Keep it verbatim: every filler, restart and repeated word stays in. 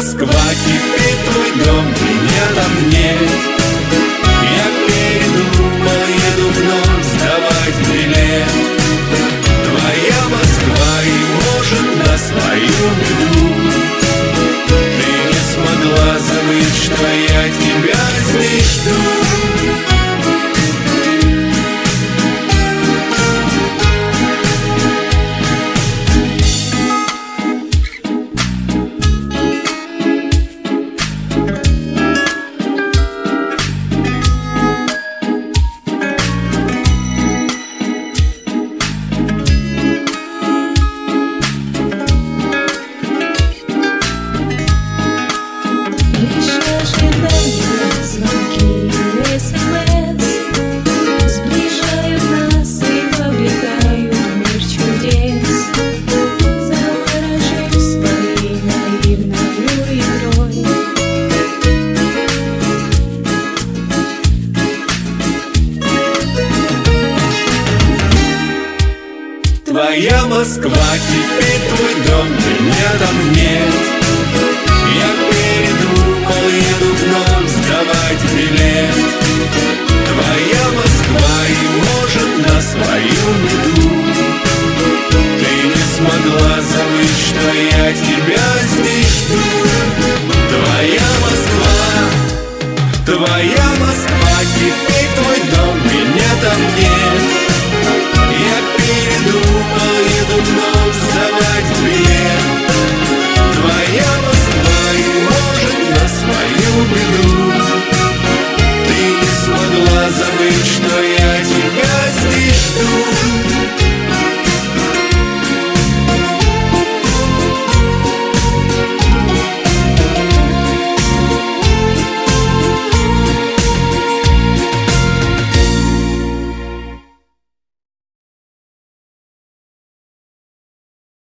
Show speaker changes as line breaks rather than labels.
Москва, теперь твой дом, меня там нет. Я передумал, еду вновь сдавать билет. Твоя Москва и может на свою беду. Ты не смогла забыть, что я тебя здесь жду. Твоя Москва, теперь твой дом, меня там нет.